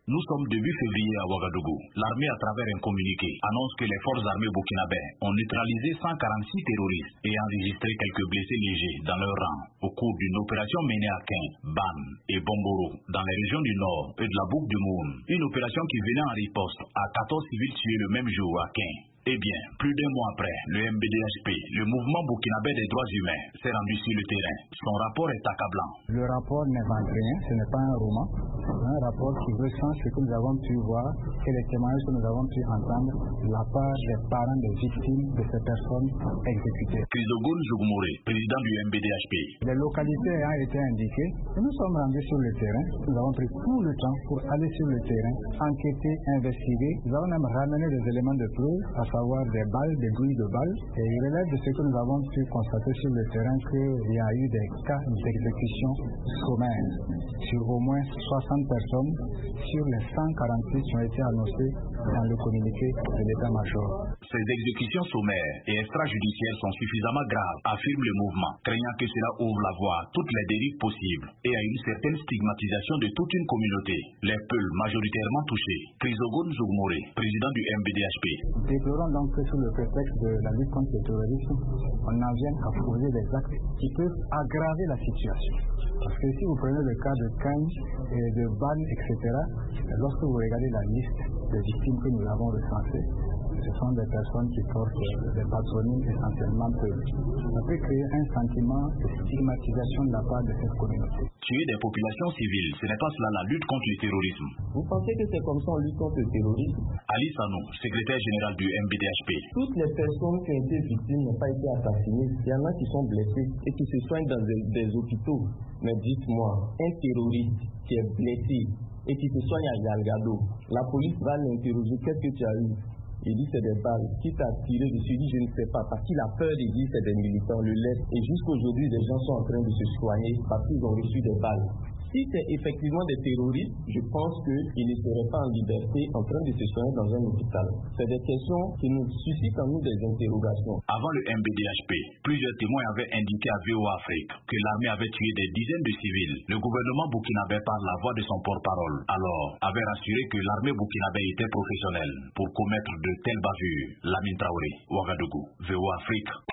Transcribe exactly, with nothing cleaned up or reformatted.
Nous sommes début février à Ouagadougou. L'armée, à travers un communiqué, annonce que les forces armées burkinabées ont neutralisé cent quarante-six terroristes et enregistré quelques blessés légers dans leur rang au cours d'une opération menée à Kin, Ban et Bomboro dans les régions du Nord et de la Boucle du Moun. Une opération qui venait en riposte à quatorze civils tués le même jour à Kin. Eh bien, plus d'un mois après, le M B D H P, le mouvement burkinabé des droits humains, s'est rendu sur le terrain. Son rapport est accablant. Le rapport n'invente rien, ce n'est pas un roman. C'est un rapport qui recense ce que nous avons pu voir et les témoignages que nous avons pu entendre de la part des parents des victimes de ces personnes exécutées. Chrysogoune Zougmouré, président du M B D H P. Les localités ayant été indiquées, nous sommes rendus sur le terrain. Nous avons pris tout le temps pour aller sur le terrain, enquêter, investiguer. Nous avons même ramené des éléments de preuve, à savoir des balles, des gouilles de balles. Et il relève de ce que nous avons pu constater sur le terrain qu'il y a eu des cas d'exécution sommaire sur au moins soixante personnes sur les cent quarante-six qui ont été annoncées dans le communiqué de l'état-major. Ces exécutions sommaires et extrajudiciaires sont suffisamment graves, affirme le mouvement, craignant que cela ouvre la voie à toutes les dérives possibles et à une certaine stigmatisation de toute une communauté. Les Peuls majoritairement touchés. Chrysogoune Zougmouré, président du M B D H P. Déplorons donc que sous le prétexte de la lutte contre le terrorisme, on en vienne à poser des actes qui peuvent aggraver la situation. Parce que si vous prenez le cas de Cannes et de Ban, et cetera, lorsque vous regardez la liste des victimes que nous avons recensées, ce sont des personnes qui portent des patronymes essentiellement Peuls. Ça peut créer un sentiment de stigmatisation de la part de cette communauté. Tuer des populations civiles, ce n'est pas cela la lutte contre le terrorisme. Vous pensez que c'est comme ça on lutte contre le terrorisme? Ali Sanou, secrétaire général du M B D H P. Toutes les personnes qui ont été victimes n'ont pas été assassinées. Il y en a qui sont blessés et qui se soignent dans des, des hôpitaux. Mais dites-moi, un terroriste qui est blessé et qui se soigne à Galgado, la police va l'interroger. Qu'est-ce que tu as eu? Il dit c'est des balles. Qui t'a tiré dessus? Il dit je ne sais pas. Parce qu'il a peur de dire c'est des militants, le laisse. Et jusqu'aujourd'hui, les gens sont en train de se soigner parce qu'ils ont reçu des balles. Si c'est effectivement des terroristes, je pense qu'ils ne seraient pas en liberté en train de se soigner dans un hôpital. C'est des questions qui nous suscitent en nous des interrogations. Avant le M B D H P, plusieurs témoins avaient indiqué à V O A Afrique que l'armée avait tué des dizaines de civils. Le gouvernement burkinabé, par la voix de son porte-parole, alors avait rassuré que l'armée burkinabé était professionnelle pour commettre de telles bavures. Lamine Traoré, Ouagadougou, V O A Afrique.